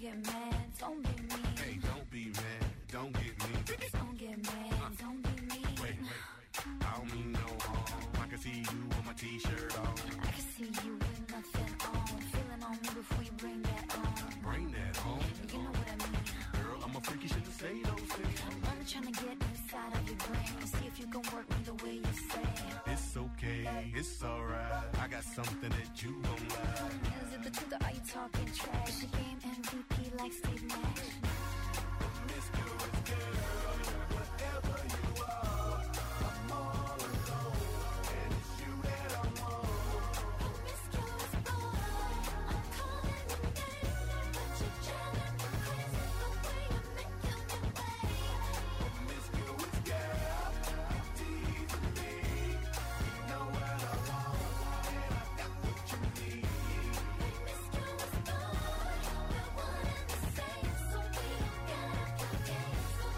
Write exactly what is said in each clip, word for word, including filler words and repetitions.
get mad, don't be mean. Hey, don't be mad, don't get mean. Don't get mad, uh, don't be mean. Wait, wait, wait, I don't mean no harm. I can see you with my t-shirt on. I can see you with nothing on. Feeling on me before you bring that on. Bring that on. You know what I mean. Girl, I'm a freak, you shouldn't say those things. I'm only trying to get inside of your brain and see if you can work me the way you say. It's okay, it's alright. I got something that you don't like. Is it the truth or are you talking trash? The game M V P like Steve Nash. Promiscuous girl, whatever you are, I'm all alone, and it's you that I want. Promiscuous boy, I'm calling your name, but you're driving me crazy the way you're making me wait. Promiscuous girl, you're teasing me. You know what I want, and I got what you need. Promiscuous boy, we're one and the same, so we don't get up your game, so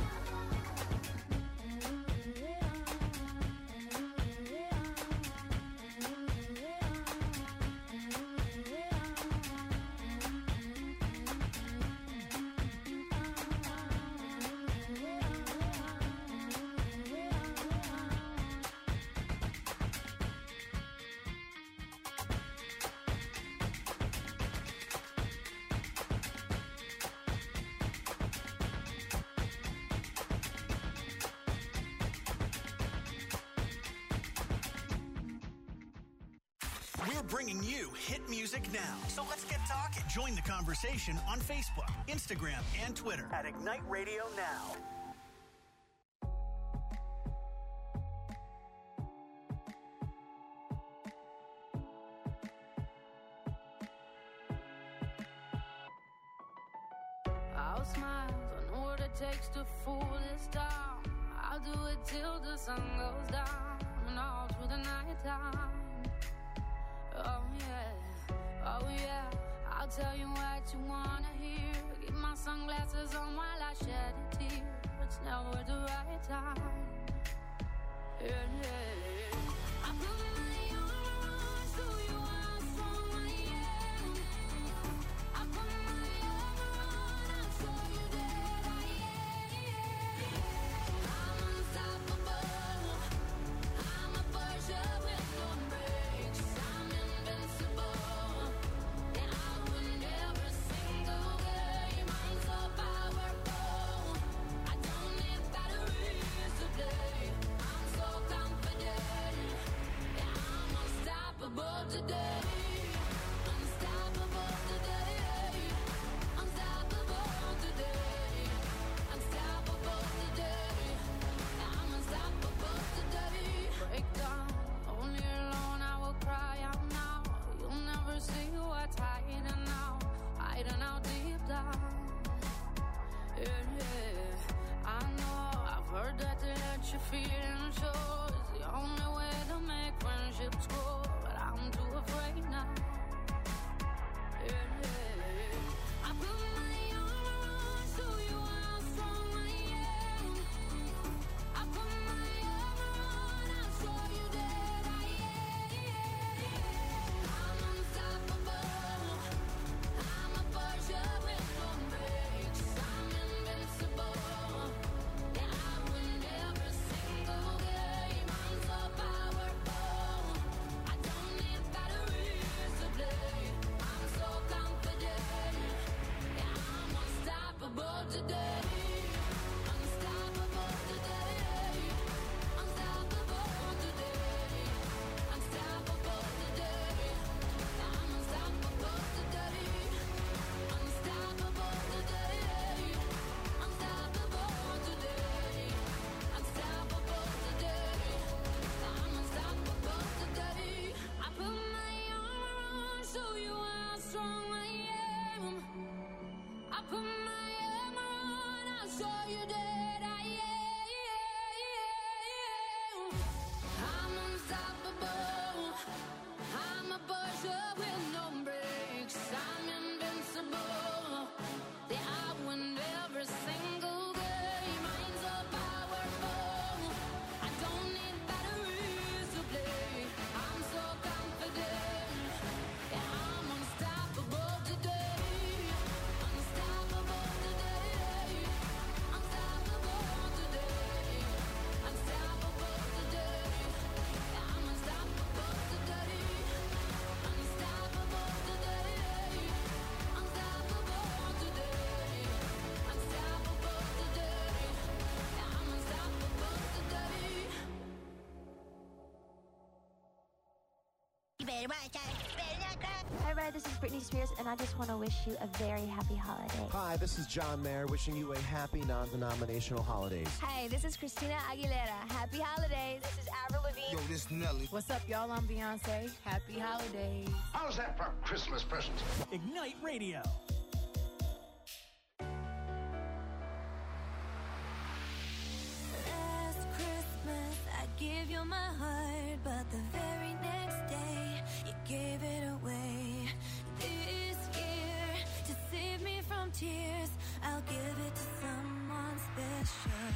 We're bringing you hit music now. So let's get talking. Join the conversation on Facebook, Instagram, and Twitter at Ignite Radio Now. I'll smile, I know what it takes to fool this town. I'll do it till the sun goes down and all through the night time. Oh yeah, oh yeah, I'll tell you what you wanna hear. Keep my sunglasses on while I shed a tear. It's never the right time. Yeah, yeah. I put my armor on, show you how strong I am. I put my armor on, I'll show you that I am. I'm unstoppable. I'm a Porsche with no brakes. I'm invincible. Yeah, I win every single game. I'm so powerful. I don't need batteries to play. I'm so confident. Yeah, I'm unstoppable today. Unstoppable today. Unstoppable today. Unstoppable today. Yeah, I'm unstoppable today. Break down, only alone I will cry out now. You'll never see what's hiding out, hiding out deep down. Yeah, yeah. I know, I've heard that to let you feel and show is the only way to make friendships grow, but I'm too afraid now. Yeah, yeah. I put my armor on, show you how strong I am. I put my armor on, I'll show you that I am. I'm unstoppable. I'm a Porsche with no brakes. I'm invincible. Yeah, I win every single game. I'm so powerful. I don't need batteries to play. I'm so confident. Yeah, I'm unstoppable today. Unstoppable today. Unstoppable today. Unstoppable today. Yeah, I'm unstoppable today. Unstoppable today. Unstoppable today. Unstoppable today. Yeah, I'm unstoppable today. I put my armor on, show you how strong I am. I put my armor on, I'll show you that I am. I'm unstoppable. I'm a Porsche with no brakes. I'm invincible. Yeah, I win every single game. I'm so powerful. I don't need batteries to play. I'm so confident. Yeah, I'm unstoppable today. You better watch out. You better not cry. Hi, Red. This is Britney Spears, and I just want to wish you a very happy holiday. Hi, this is John Mayer wishing you a happy non-denominational holidays. Hi, this is Christina Aguilera. Happy holidays. This is Avril Lavigne. Yo, this Nelly. What's up, y'all? I'm Beyonce. Happy holidays. How's that for Christmas presents? Ignite Radio. Last Christmas, I gave you my heart, but the very next day, you gave it away. This year, to save me from tears, I'll give it to someone special.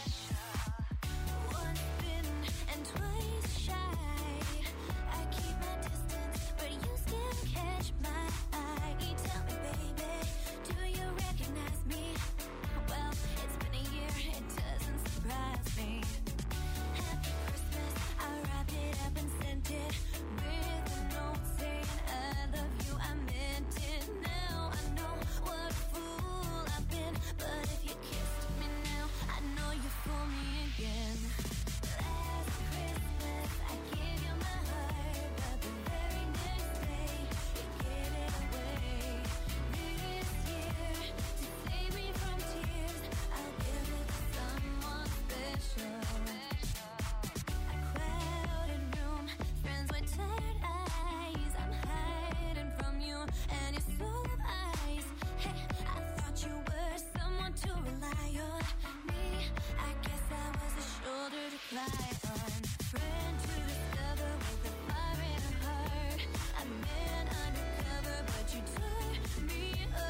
Once bitten and twice shy, I keep my distance, but you still catch my eye. Tell me, baby, do you recognize me? Well, it's been a year, it doesn't surprise me. Happy Christmas, I wrapped it up and sent it with a note saying I love you, I meant it. Now I know what a fool I've been, but if you kissed me now, I know you fool me again. Last Christmas, I gave you my heart, but the very next day, you gave it away. This year, to save me from tears, I'll give it to someone special. A crowded room, friends with tired eyes. I'm hiding from you, and you're full of eyes. Hey, I thought you were someone to rely on. Me, I guess I was a shoulder to cry on. Friend to discover with a fire in a heart. A man undercover, but you tore me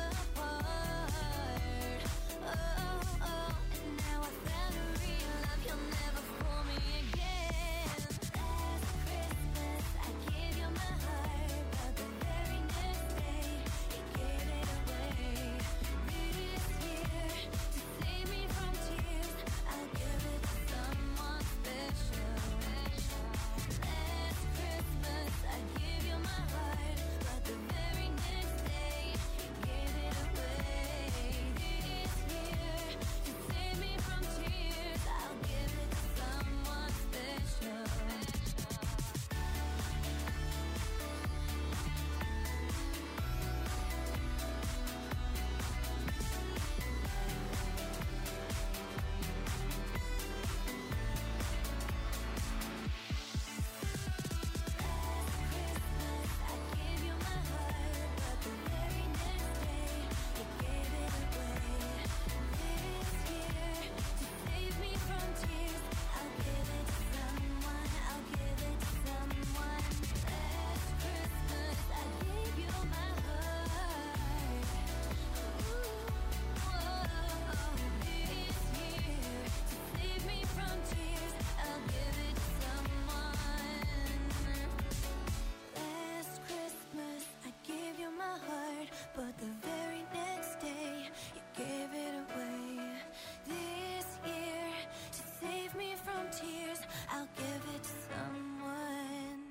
apart. Oh, oh, and now I found a real love. You'll never fool me again. Last Christmas, I gave you my heart, but the very next day, you gave it away. This year, to save me from tears, I'll give it to someone special. Last Christmas, I gave you my heart, but the very next day, you gave it away. This year, to save me from tears, I'll give it to someone special. Christmas, I gave you my heart, but the very next day, you gave it away. This year, to save me from tears, I'll give it to someone, I'll give it to someone. Last Christmas, I gave you my heart. Ooh, whoa, this year, to save me from tears, I'll give it to someone. Last Christmas, I gave you my heart, but the very next day, you gave it away. This year, to save me from tears, I'll give it to someone.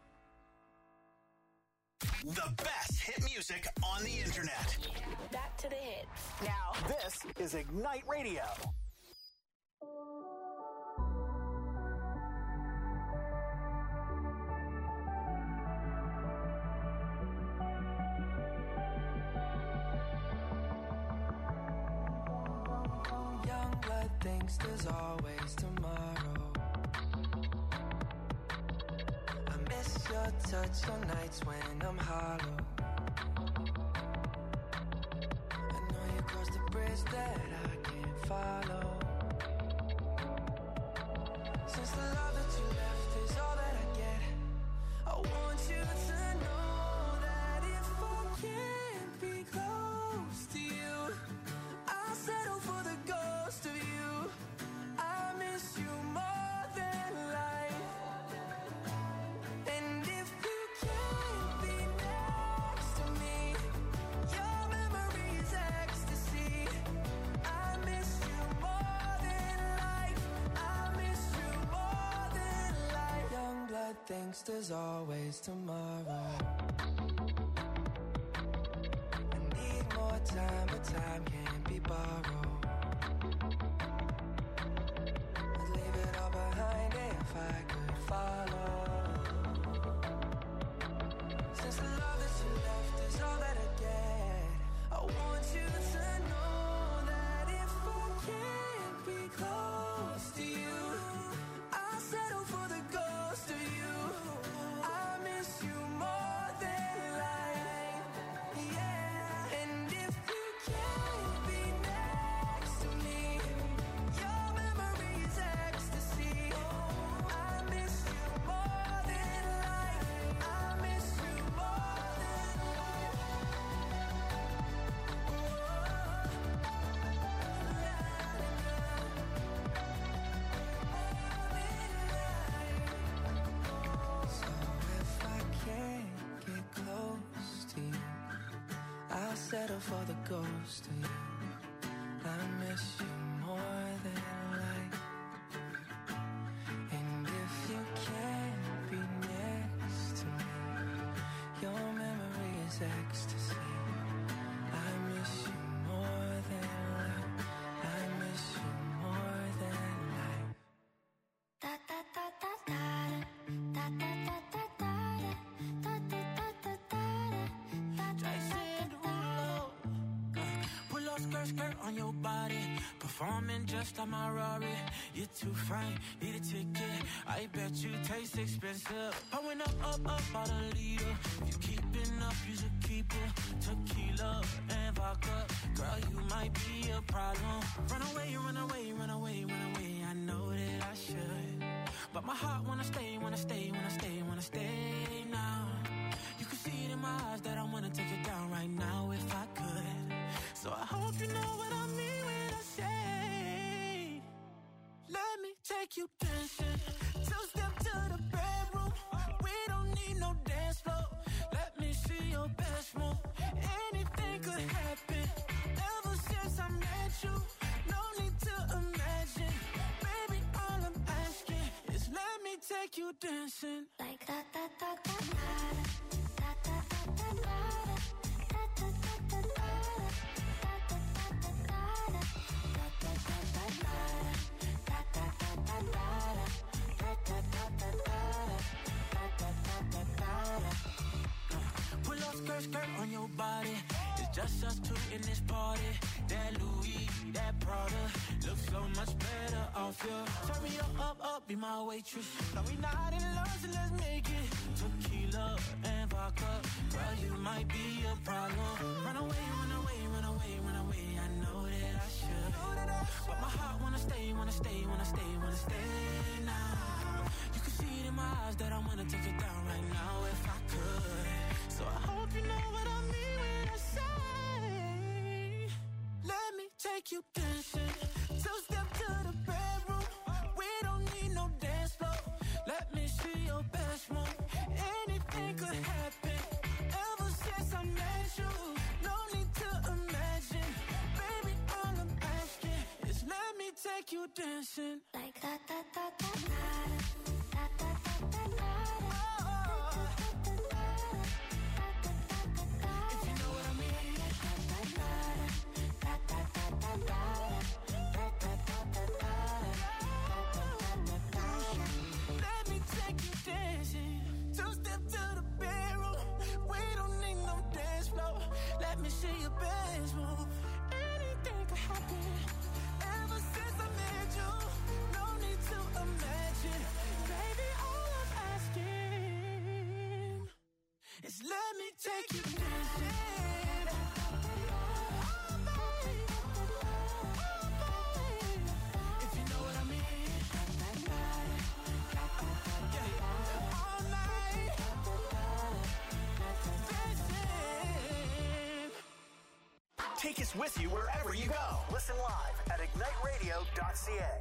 The best hit music on the internet. Back to the hits. Now, this is Ignite Radio. Young blood thinks there's always tomorrow. I miss your touch on nights when I'm hollow. I know you crossed the bridge that I can't follow. Since the love that you left is all that I get, I want you to know that if I can't be close to you, I'll settle for the ghost of you. I miss you more than life. And if you can't be next to me, your memory is ecstasy. I miss you more than life. I miss you more than life. Young blood thinks there's always tomorrow. I need more time, but time can't be borrowed. I'd leave it all behind if I could follow. Since the love that you left is all that I get, I want you to know that if I can't be close to you, I'll settle for the ghost of you. I miss you more than life, yeah. And if you can't be next to me, your memory is ecstasy. I miss you more than life. I miss you more than life. So if I can't get close to you, I'll settle for the ghost of you. I miss you more than life. And if you can't be next to me, your memory is ecstasy. I miss you more than life. I miss you more than life. Da da da da da da da da da da da da da da da da. Jason Derulo. Pull up skirt, skirt on your body. Performing just like my Rari. You're too fine, need a ticket. I bet you taste expensive. Pouring up, up, up out a leader. If you keeping up, you should keep it. Tequila and vodka. Girl, you might be a problem. Run away, run away, run away, run away. I know that I should, but my heart wanna stay, wanna stay, wanna stay, wanna stay now. You can see it in my eyes that I wanna take it down right now if I could. So I hope you know what I mean when I say, let me take you dancing. Two step to the bedroom. We don't need no dance floor. Let me see your best move. Anything could happen. Ever since I met you, no need to imagine. Baby, all I'm asking is let me take you dancing. Like da da da da da da da da da da da da da Pull up skirt, skirt on your body. It's just us two in this party. That Louis, that Prada looks so much better off you. Turn me up, up, up, be my waitress. No, we not in love, so let's make it. Tequila and vodka. Girl, you might be a problem. Run away, run away, run away, run away. I know that I should, but my heart wanna stay, wanna stay, wanna stay, wanna stay now. You can see it in my eyes that I wanna take it down right now if I could. So I hope you know what I mean when I say, let me take you dancing. Two step to the bedroom. We don't need no dance floor. Let me see your best move. Anything could happen. Ever since I met you, no need to imagine. Baby, all I'm asking is let me take you dancing. like da da da da da da da da da. If you know what I mean. Let me take you dancing. Two step to the bedroom. We don't need no dance floor. Let me see your best move. Anything could happen. Ever since I met you, no need to imagine. Baby, all I'm asking is let me take you dancing. If you know what I mean. Yeah. All night. Dancing. Take us with you wherever you go. Listen live at ignite radio dot c a.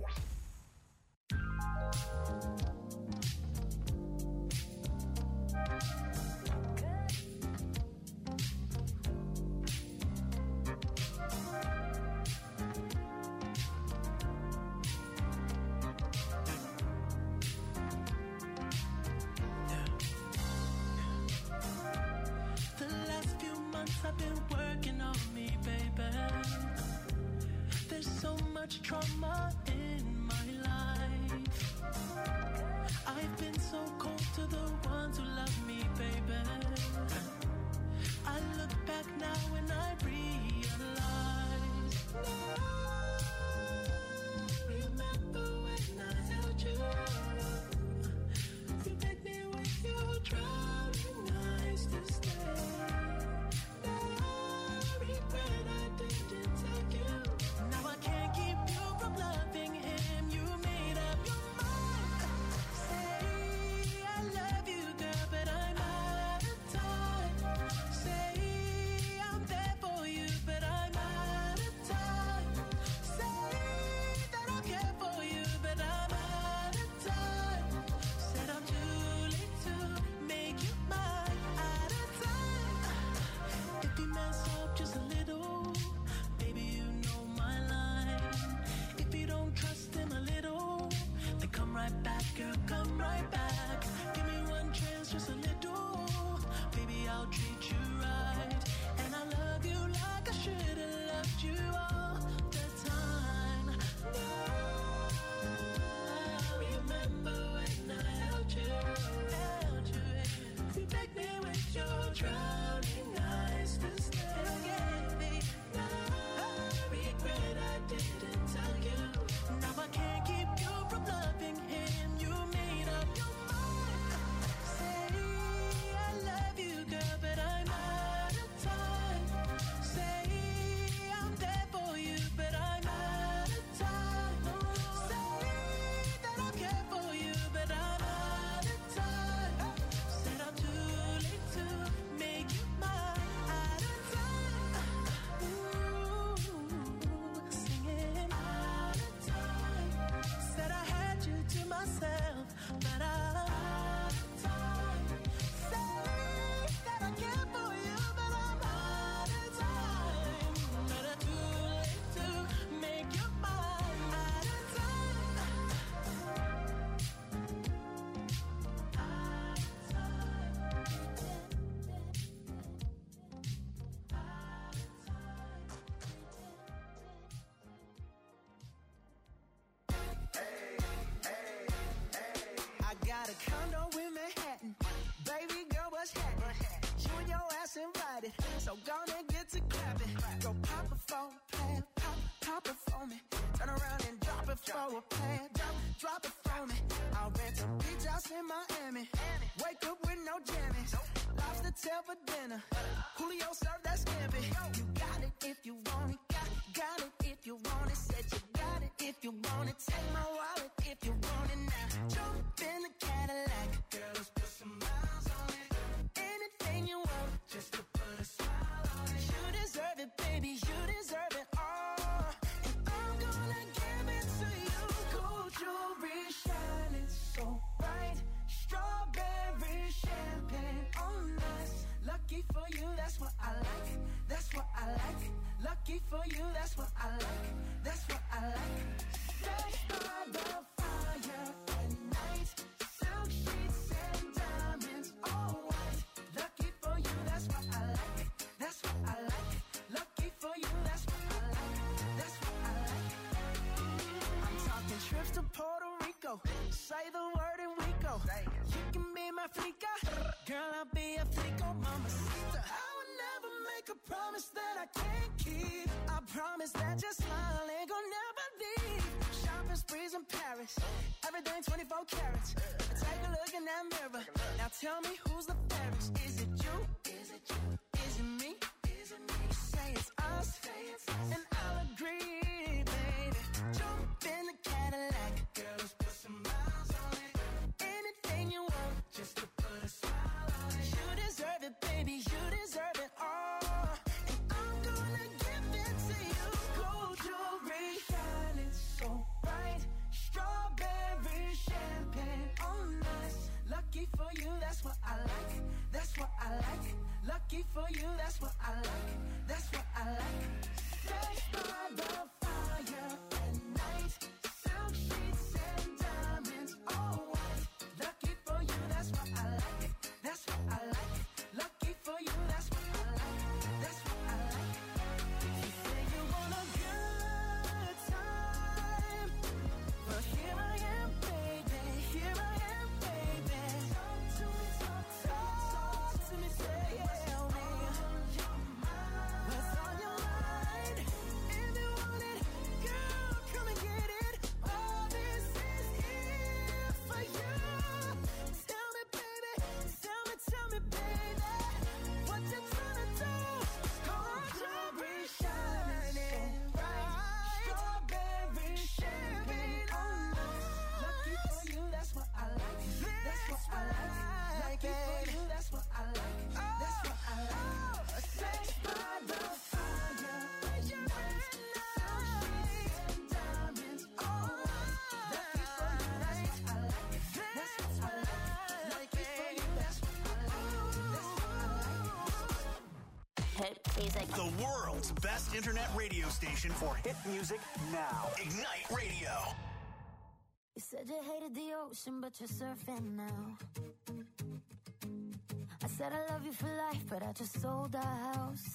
The last few months I've been working on me, baby. There's so much trauma in my know in Manhattan. Baby girl, what's happening? You and your ass invited, so gonna get to clapping. Go pop it for a plan, pop, pop it for me. Turn around and drop it for a plan, drop, drop it for me. I'll rent a beach house in Miami. Wake up with no jammies. Lobster tail for dinner. Julio served that scampi. You got it if you want it. Got, got it if you want it. Said you got it if you want it. Take my wallet if you want it now. Jump in the Cadillac. Girl, let's put some miles on it. Anything you want, just to put a smile on it. You deserve it, baby. You deserve it all. And I'm gonna give it to you. Gold jewelry shining so bright. Strawberry champagne on us. Lucky for you, that's what I like. That's what I like. Lucky for you, that's what I like. That's what I like. Sex by the fire at night. Silk sheets and diamonds, all white. Lucky for you, that's what I like. That's what I like. Lucky for you, that's what I like. That's what I like. I'm talking trips to Puerto Rico. Say the word and we go. You can be my flica. Girl, I'll be a flico, mamacita. I would never make a promise that I can't keep. I promise that your smile ain't gonna never leave. Shopping sprees in Paris. Everything twenty-four carats. Take a look in that mirror. Now tell me who's the fairest. Is it you? Is it you? Is it me? Is it me? You say it's us. Say it's us. And I'll agree, baby. Jump in the Cadillac. Girl, let's put some miles on it. Anything you want, just to put a smile on it. You deserve it, baby. You deserve it all. And I'm gonna give it to you. Gold jewelry shining so bright. Strawberry champagne on us. Lucky for you, that's what I like. That's what I like. Lucky for you, that's what I like. That's what I like. Sex by the fire at night. Silk sheets and diamonds, all white. Lucky for you, that's what I like. That's what I like. Lucky for you, that's what I like. That's what I like. You say you want a good time, but here I am, baby. Here I am, baby. Talk to me, talk, talk to me, tell me what's on your mind. If you want it, girl, come and get it. All this is here for you. Tell me, baby, tell me, tell me, baby, what you tryna do? Gold jewelry shining bright. Strawberry champagne on us. Lucky for you, that's what I like. That's what I like. Lucky for you, that's what I like. That's what I like. Sex by the fire at night. Silk sheets and diamonds, all white. Lucky for you, that's what I like. That's what I like. Lucky for you, that's what I like. That's what I like. Hit music. The world's best internet radio station for hit music now. Ignite Radio. You said you hated the ocean, but you're surfing now. I said I love you for life, but I just sold our house.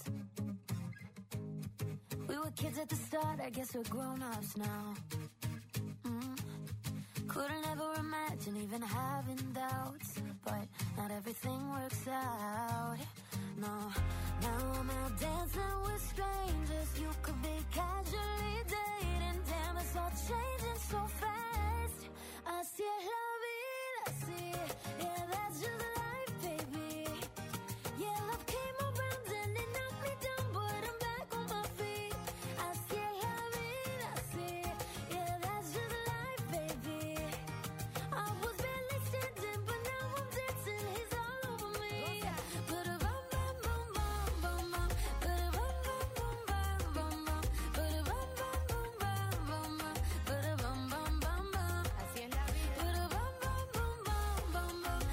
We were kids at the start, I guess we're grown-ups now. Mm. Couldn't ever imagine even having doubts, but not everything works out. No, now I'm out dancing with strangers. You could be casually dating. Damn, it's all changing so fast. Así es la vida, sí. Yeah, that's just life, baby. Yeah, love came around and it knocked me down, but I'm back on my feet. Así es la vida, sí. Yeah, that's just life, baby. I was barely standing, but now I'm dancing. He's all over me. Ba-da-bum, bum, bum, bum, bum, bum. Ba-da-bum, bum, bum, bum, bum, bum. Ba-da-bum, bum, bum, bum, bum, bum. Ba-da-bum, bum, bum, bum. Así es la vida. Ba-da-bum, bum, bum, bum, bum, bum.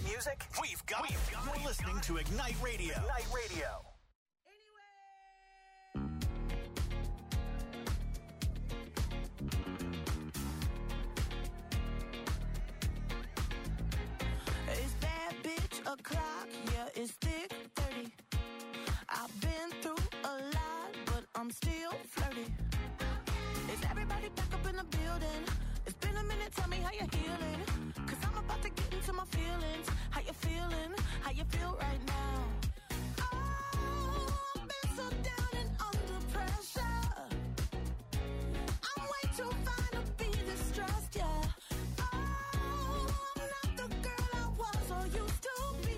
music? We've got it. You're listening to Ignite Radio. Ignite Radio. It's that bitch o'clock, yeah, it's thick thirty. I've been through a lot, but I'm still flirty. Is everybody back up in the building? It's been a minute, tell me how you're healing. Cause I'm about to get into my feelings. How you feeling? How you feel right now? Oh, I've been so down and under pressure. I'm way too fine to be distressed, yeah. Oh, I'm not the girl I was or used to be.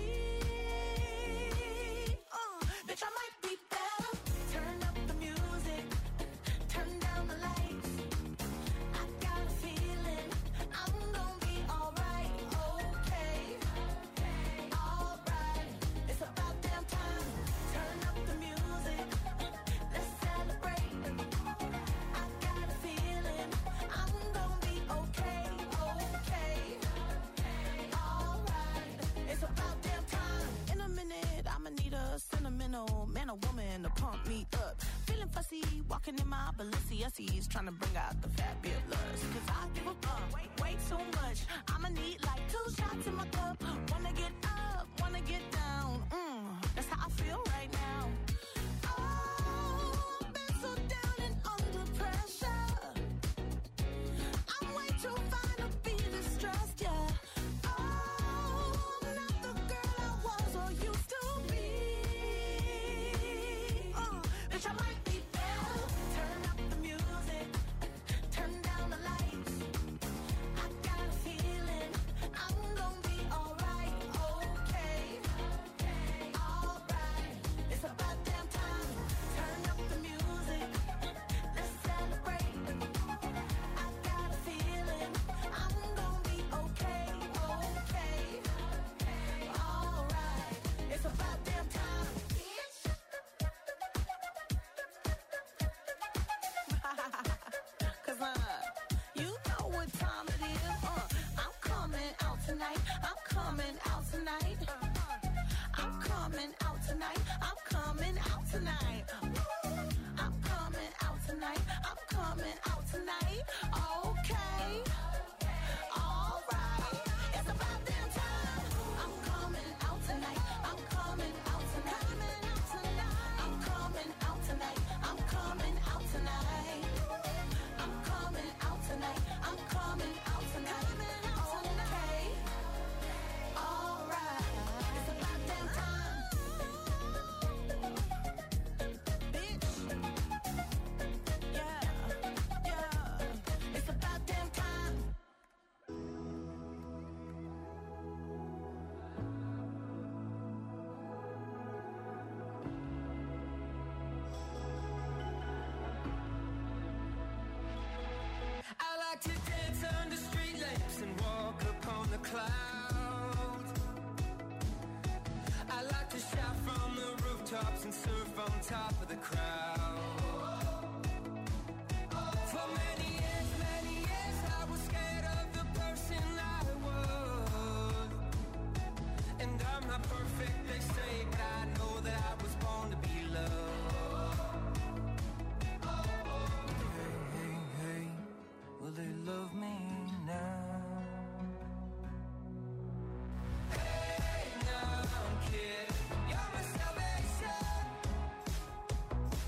Uh, bitch, I might be better. Turn up the music. Turn down the lights. I got a feeling I'm gonna be alright. Okay. Alright. It's about damn time. Turn up the music. Let's celebrate. I got a feeling I'm gonna be okay. Okay. Alright. It's about damn time. In a minute, I'ma need a sentimental man or woman to pump me up. Feeling fussy, walking in my Balenciennes, trying to bring out the fabulous. Cause I give a fuck way, way too much. I'ma need like two shots in my cup. Wanna get up, wanna get down. Mm, that's how I feel right now. Oh, I've been so down and under pressure. I'm way too fine to be distressed, yeah. Oh, I'm not the girl I was or used to be. Uh, bitch, I might be better. Turn up the music. Turn down the lights. I got a feeling I'm gonna be alright. Okay. Alright. It's about damn time. Turn up the music. Let's celebrate. I got a feeling I'm gonna be okay. Okay. Alright. It's about damn time. Cause uh, you know what time it is. Uh, I'm coming out tonight. I'm coming out tonight. I'm coming out tonight. I'm coming out tonight. I'm coming out tonight. I'm coming out tonight. Okay. Alright. It's about damn time. I'm coming out tonight. I'm coming out tonight. I'm coming out tonight. I'm coming out tonight. I'm coming out tonight. I'm coming out tonight. Okay. Alright. It's about damn time. Bitch. Yeah. Yeah. It's about damn time. I like to dance under street lamps and walk upon the clouds. I like to shout from the rooftops and surf on top of the crowd. For many years, many years, I was scared of the person I was. And I'm not perfect, they say, but I know that I was born to be loved. Hey, hey, hey, will they love me now? Hey, now I'm kidding. You're my salvation.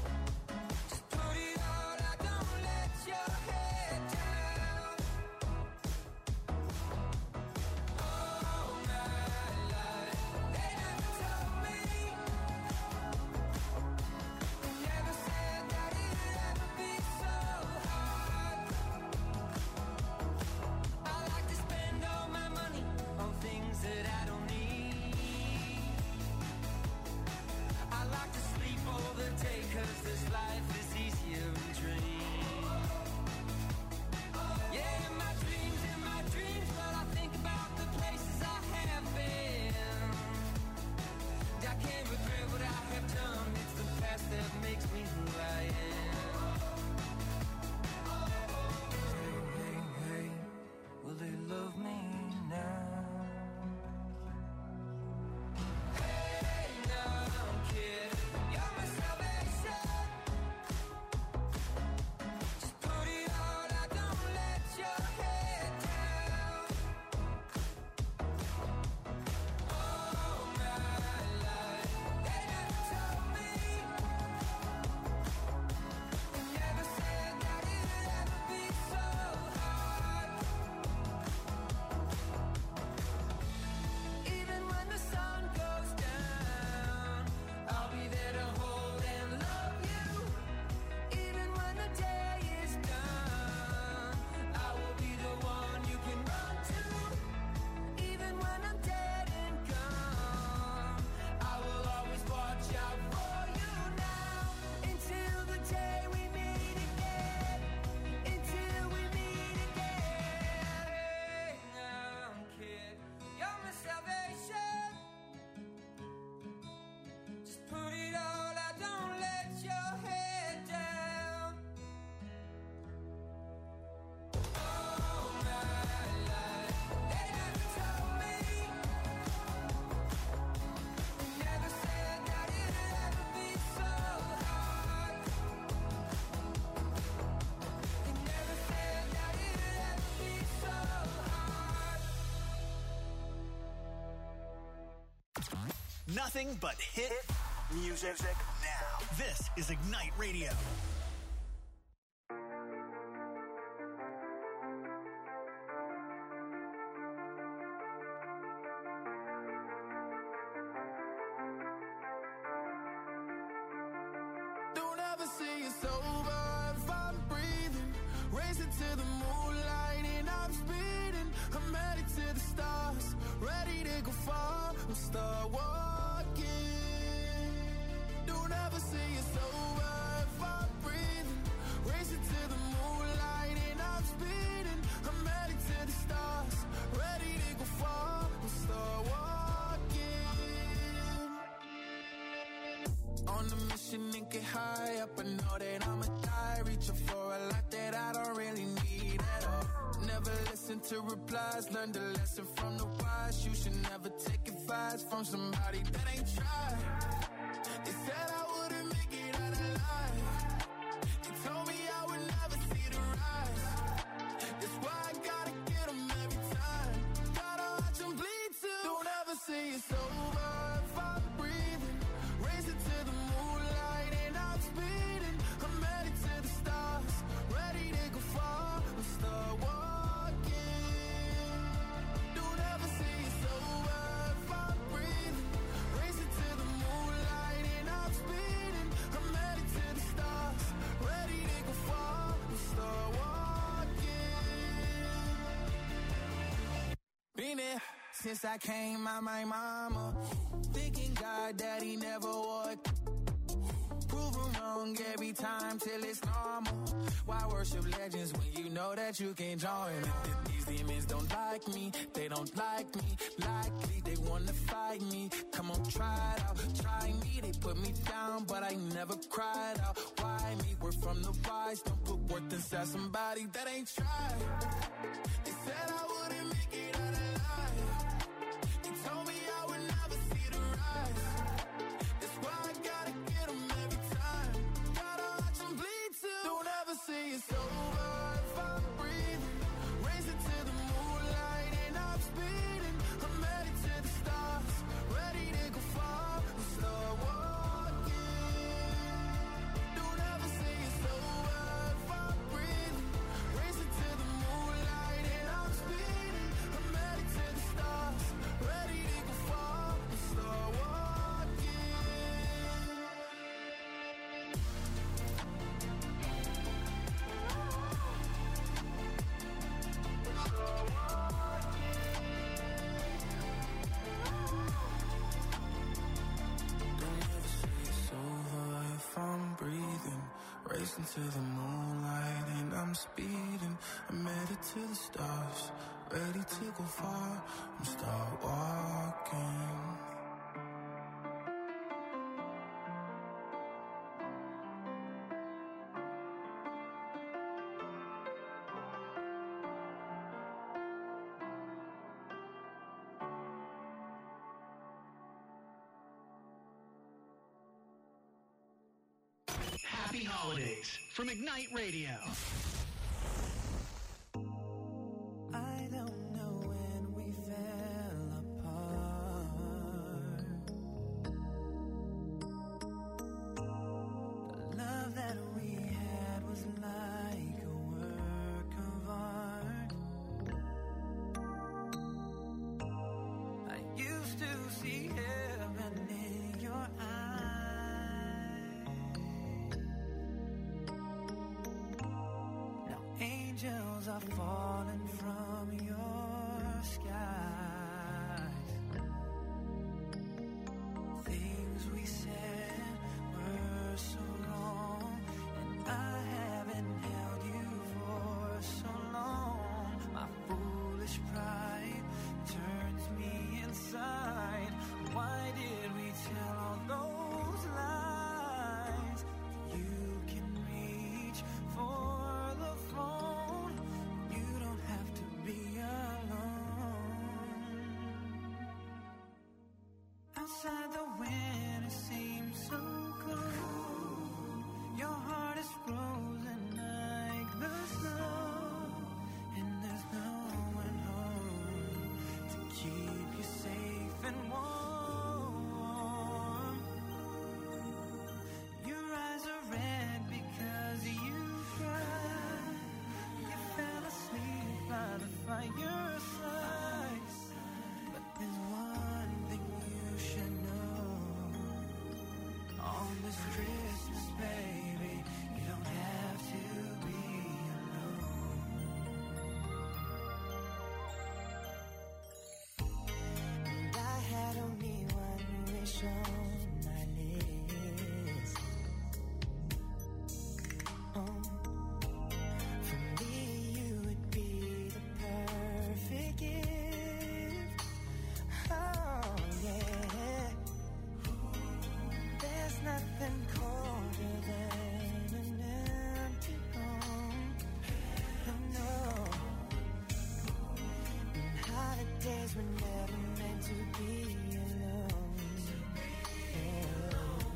Nothing but hit music now. This is Ignite Radio. Don't ever say it's over if I'm breathing. Racing to the moonlight and I'm speeding. I'm headed to the stars, ready to go far. We'll start walking. Don't ever say it's over if I'm breathing. Racing to the moonlight and I'm speeding. I'm headed to the stars, ready to go far. We'll start walking. On the mission and get high up, I know that I'ma die. Reaching for a lot that I don't really need at all. Never listen to replies, learn the lesson from the wise. You should never take advice from somebody that ain't tried. They said I wouldn't make it out alive. They told me I would never see the rise. That's why I gotta get them every time. Gotta watch them bleed too. Don't ever say it's over if I'm breathing. Racing to the moonlight and I'm speeding. I'm headed to the stars, ready to go far. We'll start walking. Don't ever say it's over if I'm breathing. Racing to the moonlight and I'm speeding. I'm headed to the stars, ready to go far. We'll start walking. Been there since I came out my mama. Thinking God that he never would. Proven wrong every time till it's normal. Why worship legends when you know that you can join? These demons don't like me, they don't like me. Likely they wanna fight me. Come on, try it out, try me. They put me down, but I never cried out. Why me? We're from the wise. Don't put worth inside somebody that ain't tried. They said I wouldn't make it out alive. They told me I would never see the rise. That's why I gotta get them every time. Gotta watch them bleed too. Don't ever say it's over if I'm breathing. Racing to the moonlight and I'm speeding. I'm headed to the stars, ready to go far. We'll start walking. Don't ever say it's over if I'm breathing. Racing to the moonlight and I'm speeding. I'm headed to the stars, ready to go far. We'll start walking. Don't ever say it's over if I'm breathing. Racing to the moonlight and I'm speeding. I'm headed to the stars, ready to go far. I'm start walking. Happy holidays from Ignite Radio. I don't know when we fell apart. The love that we had was like a work of art. I used to see heaven in your eyes. Now angels are falling from your skies. Things we said were so wrong, and I haven't held you for so long. My foolish pride turns me inside. Why did we tell all those lies? You can reach for the phone, you we're never meant to be alone. Yeah.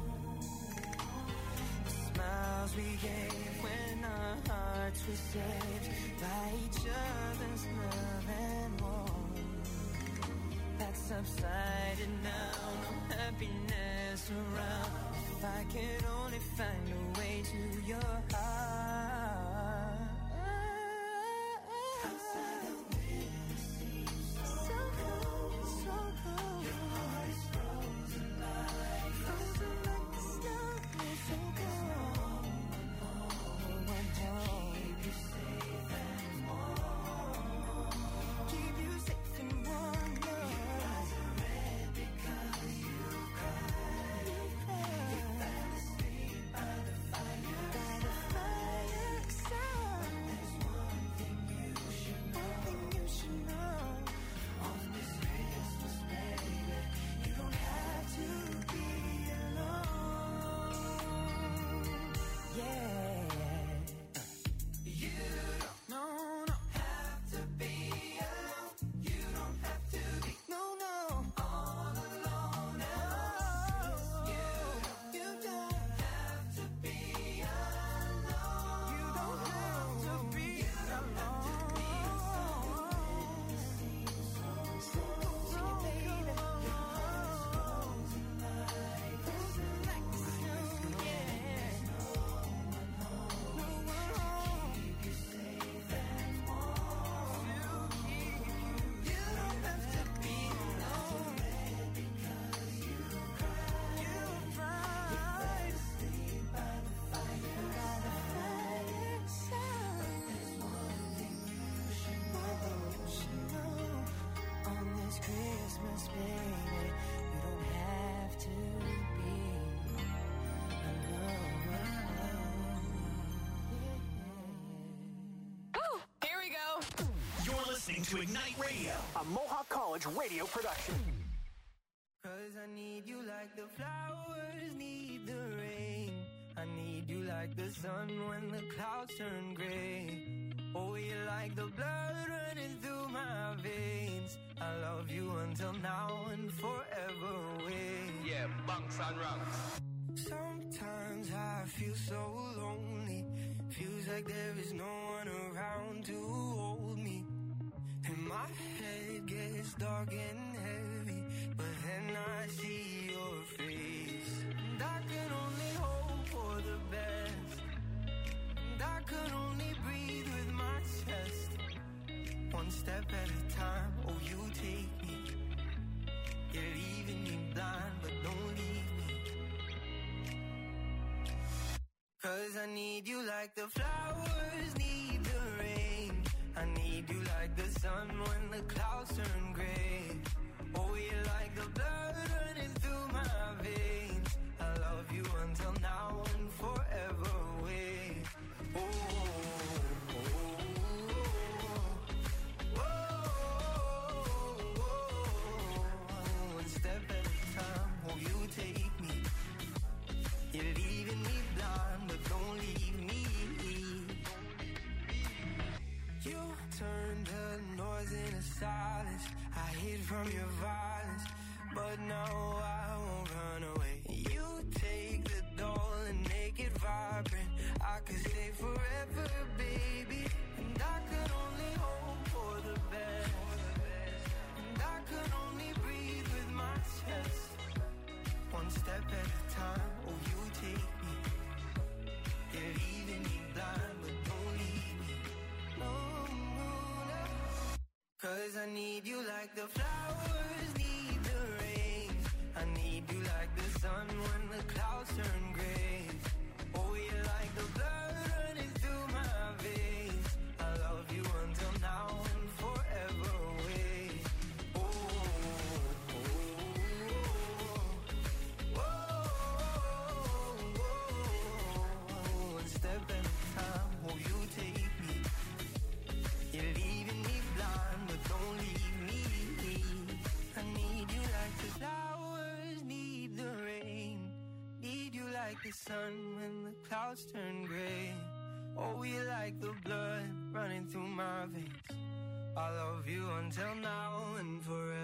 The smiles we gave when our hearts were saved by each other's love and warmth. That's subsided now, no happiness around. If I can only find a way to your heart. Outside the window seems so cold, so cold. Your heart is frozen like frozen like the snow. So cold. One home. Keep you safe and warm. Keep you safe and warm. Your eyes are red because you cried. You cried. You fell asleep by the fire. By the fireside. There's one thing you should know. One thing you should know. On this Christmas, baby, you don't have to be alone. Yeah. You don't no, no. have to be alone. You don't have to be no, no. all alone. No. You, you don't have to be alone. You don't have to be alone. So cold, baby. Frozen like frozen like the snow. Yeah. No one home. Keep you safe and warm. To keep you. You don't have to be alone. Because you cried. You cried. You fell asleep by the fire. By the fireside. There's one thing you should know. One thing you should know. On this Christmas, baby, you don't have to be alone. Here we go. You're listening to Ignite Radio, a Mohawk College radio production. Cause I need you like the flowers need the rain. I need you like the sun when the clouds turn gray. Oh, you're like the blood running through my veins. I love you until now and forever away. Yeah, bunks and ranks. Sometimes I feel so lonely. Feels like there is no one around to hold me. And my head gets dark and heavy, but then I see your face. And I can only hope for the best. And I could only breathe with my chest. One step at a time, oh you take me. You're leaving me blind, but don't leave me. Cause I need you like the flowers need the rain. I need you like the sun when the clouds turn gray. Oh, you're like the blood running through my veins. I love you until now and forever away. Oh, oh, oh, oh, oh. One step at a time, oh, you take me. You're leaving me blind, but don't leave me. You turned the noise into silence. I hid from your violence, but now I won't run away. You take the doll and make it vibrant. I could stay forever, baby. And I could only hope for the best. And I could only breathe with my chest. One step at a time, oh you take me. You're leaving me blind, but don't leave me. No, no, no. Cause I need you like the flowers need the rain. I need you like the sun when the clouds turn gray. Oh, you're like the blood running through my veins. I love you until now and forever away. Oh, oh, oh, oh, oh. One step at a time, oh, you take me. You're leaving me blind, but don't leave me. I need you like the flowers need the rain. Need you like the sun when the clouds turn gray. Oh, you're like the blood running through my veins. I love you until now and forever.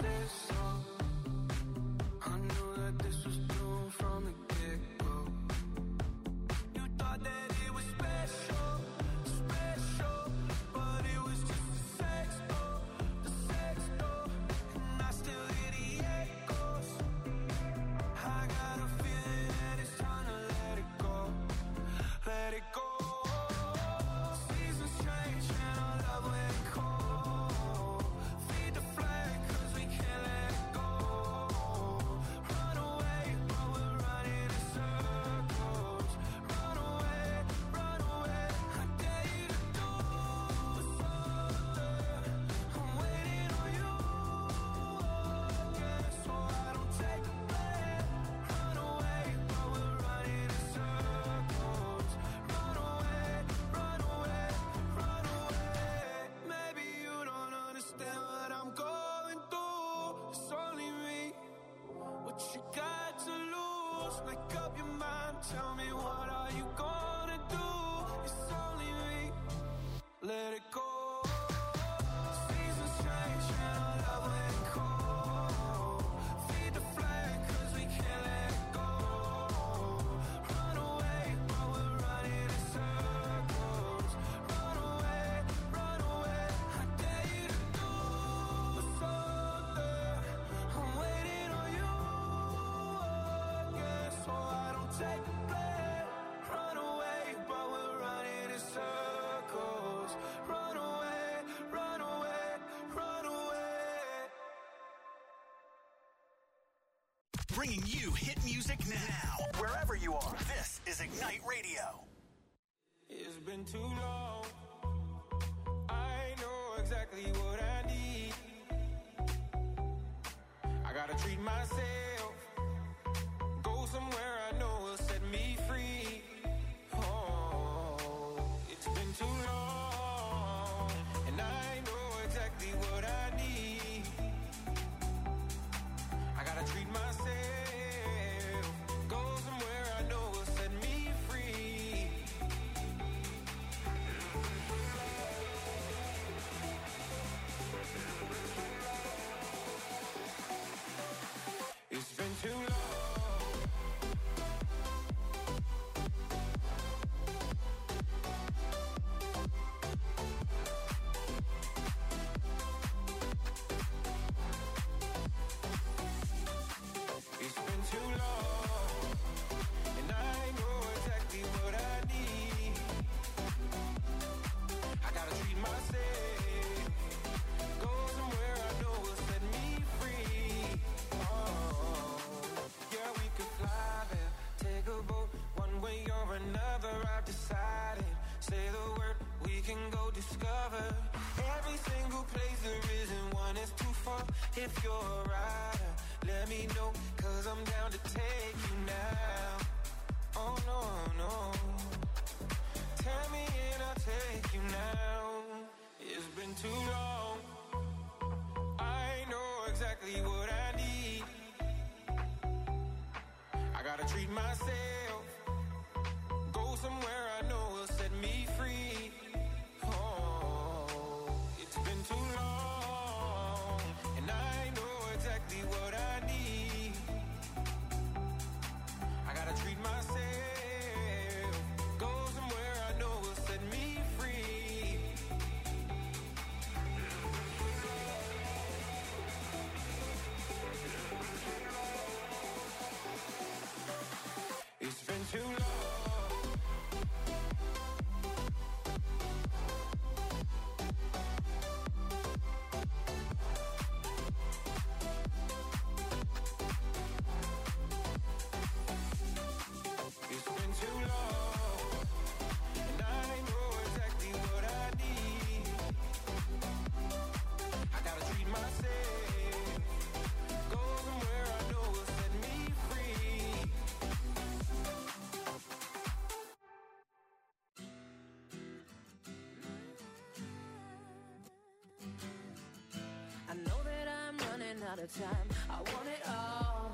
said so. I knew that this was doomed from the get-go. You thought that it was special, special, but it was just a sex door, the sex door, and I still hear the echoes. I got a feeling that it's time to let it go, let it go. Seasons change and our love went cold. Feed the flag 'cause we can't let it go. Run away, but we're running in circles. Run away, run away. I dare you to do something. I'm waiting on you again, so I don't take the blame. Run away, but we're running in circles. Run away, run away, run away. Maybe you don't understand what I'm going through. It's only me. What you got to lose? Make up your mind. Tell me, what are you gonna do? It's only me. Let it go. Seasons change and our love went cold. Feed the flag 'cause we can't let it go. Run away, but we're running in circles. Run away, run away. I dare you to do something. I'm waiting on you again, so I don't take the blame. Run away, but we're running in circles. Run away, run away, run away. Bringing you hit music now, wherever you are. This is Ignite Radio. It's been too long. I know exactly what I need. I gotta treat myself. Go somewhere I know will set me free. Oh, it's been too long. And I know exactly what I need. I gotta treat myself. Go somewhere I know will set me free. It's been too long. It's been too long, and I know exactly what I need. I gotta treat myself. Go somewhere I know will set me free. Oh, yeah, we could fly there, take a boat, one way or another. I've decided. Say the word, we can go discover every single place there isn't one is too far. If you're a rider, let me know, 'cause I'm down to take you now. Oh no, no. Tell me and I'll take you now. It's been too long. I know exactly what I need. I gotta treat myself. Go somewhere I know will set me free. Oh, it's been too long, and I know exactly what I need. I gotta treat myself. Go somewhere I know will set me free. It's been too long. It's been too long, and I know exactly what I need. I gotta treat myself. Go somewhere I know will set me free. I know that I'm running out of time. I want it all.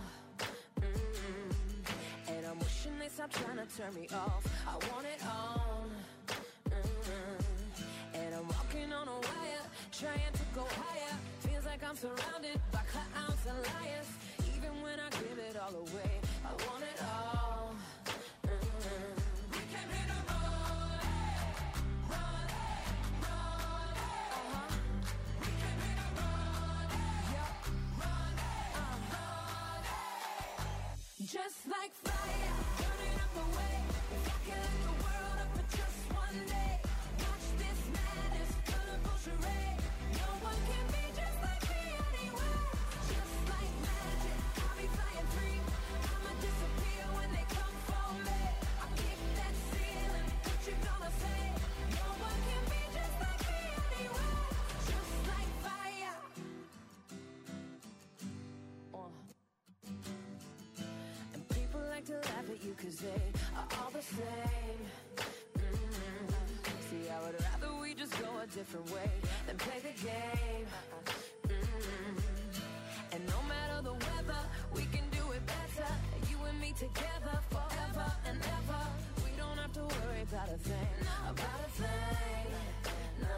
Mm-mm. And I'm wishing they stop trying to turn me off. I want it all. Mm-mm. And I'm walking on a wire, trying to go higher. Feels like I'm surrounded by clowns and liars. Even when I give it all away, I want it all. Mm-hmm. We came here to run, run, run. Uh-huh. We came here to run, yeah, run, uh, run. Just like fire, burning up the way. If I can light the world up for just one day, watch this madness, colorful charade. No one can be just like me anywhere. Just like magic, I'll be flying free. I'ma disappear when they come for me. I kick that ceiling, what you gonna say? No one can be just like me anywhere. Just like fire. Uh. And people like to laugh at you cause they are all the same. Mm-hmm. See, I would rather we just go a different way than play the game. Mm-hmm. And no matter the weather, we can do it better. You and me together forever and ever. We don't have to worry about a thing, about a thing. No.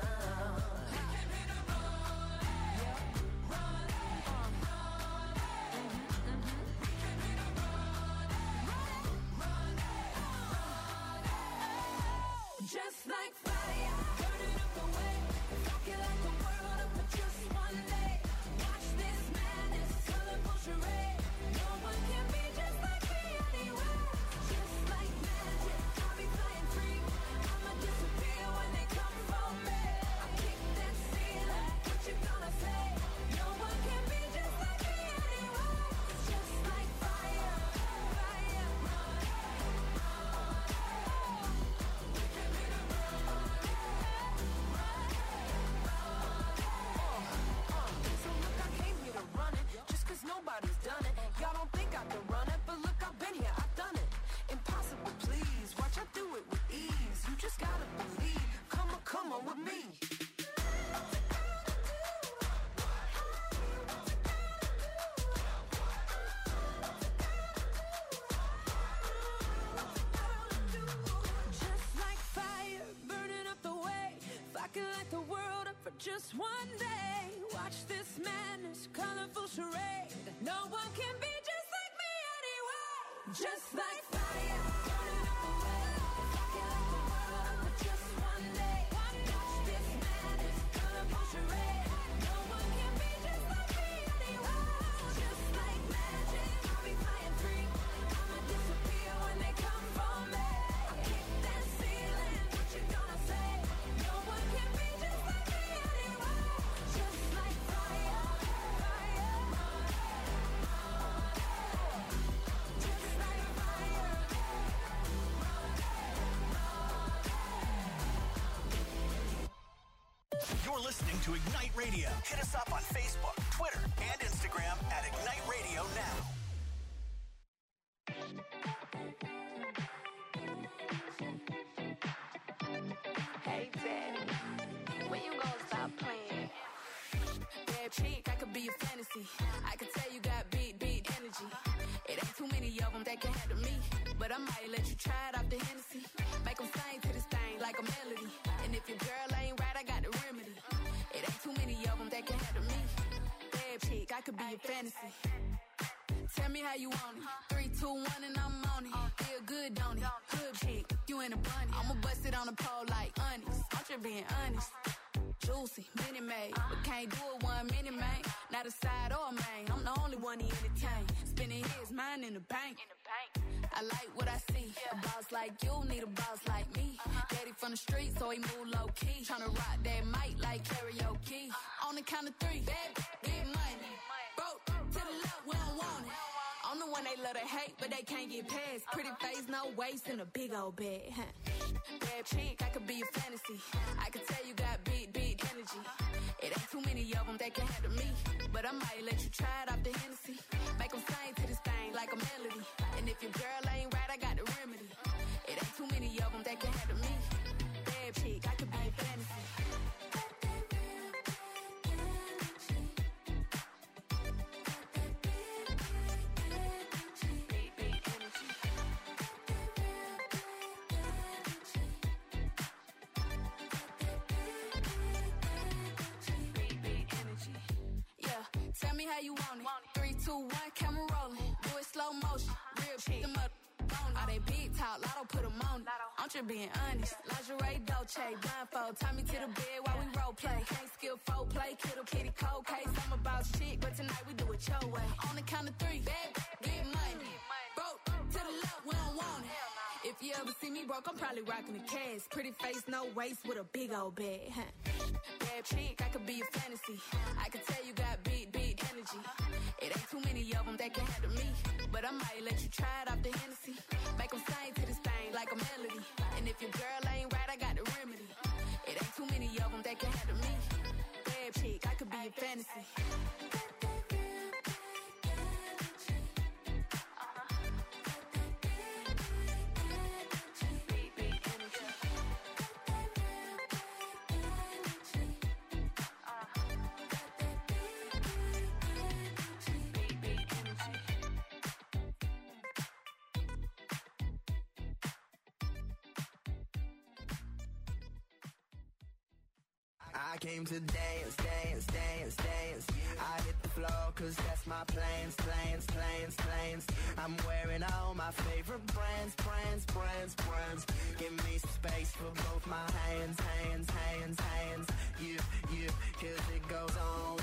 Just like fire, burning up the way. If I can light the world up for just one day, watch this madness, colorful charade. No one can be just like me anywhere. Just like magic, I'll be flying free. I'ma disappear when they come for me. I kick that ceiling, what you gonna say? No one can be just like me anywhere. Just like fire, fire, run, nobody's done it. Y'all don't think I can run it, but look, I've been here, I've done it. Impossible, please. Watch, I do it with ease. You just gotta believe. Come on, come on with me. Just like fire, burning up the way. If I can light the world up for just one day, watch this madness, colorful charade. No one can be just like me anyway. Just like fire, burning up the way. If I can light the world up for just one day, watch this madness, colorful charade. No one can be just like me anyway. Just like magic, I'll be flying free. I'ma disappear when they come for me. I kick that ceiling, what you gonna say? No one can be just like me anyway. Just like fire, fire, run. Just like fire, You're listening to Ignite Radio. Hit us up on Facebook, Twitter, and Instagram at Ignite Radio Now. Hey, Daddy, when you gonna stop playing? Bad chick, I could be a fantasy. I could tell you got big, big energy. It ain't too many of them that can handle me. But I might let you try it off the Hennessy. Make them sing to this thing like a melody. And if your girl ain't right, I got the remedy. It ain't too many of them that can handle me. Bad chick, I could be a fantasy. Tell me how you want it. Three, two, one, and I'm on it. Feel good, don't it? Hood chick, you in a bunny. I'ma bust it on the pole like honest. I'm just being honest. Juicy, mini made, but can't do it one minute, man. Not a side or a main. I'm the only one he entertain. Spending his mind in the bank. I like what I see. A boss like you need a boss like me. Daddy from the street, so he move low key. Tryna rock that mic like karaoke. On the count of three, bad, big money. Broke to the left, we don't want it. I'm the one they love to hate, but they can't get past. Pretty face, no waist, and a big old bed. Huh. Bad chick, I could be a fantasy. I could tell you got big, big energy. It ain't too many of them that can handle me. But I might let you try it off the Hennessy. Make them sing to this thing like a melody. And if your girl ain't right, I got the remedy. It ain't too many of them that can handle me. Bad chick, I could be a fantasy. Yeah, me how you want it. Three, two, one, camera rolling. Do it slow motion. Real cheap. Them up. All they big talk, Lotto put them on it. I'm just being honest. Lingerie, Dolce, blindfold. Tie me to the bed while we role play. Can't skill folk play, kiddo, kitty, cold case. I'm about shit, but tonight we do it your way. On the count of three, bad, get money. Broke to the left, we don't want it. If you ever see me broke, I'm probably rocking the cash. Pretty face, no waist, with a big old bag. Huh. Bad chick, I could be a fantasy. I could tell you got big, big energy. It ain't too many of them that can handle me. But I might let you try it off the Hennessy. Make them sing to this thing like a melody. And if your girl ain't right, I got the remedy. It ain't too many of them that can handle me. Bad chick, I could be a fantasy. I came to dance, dance, dance, dance. I hit the floor cause that's my plans, plans, plans, plans. I'm wearing all my favorite brands, brands, brands, brands. Give me some space for both my hands, hands, hands, hands. You, you, cause it goes on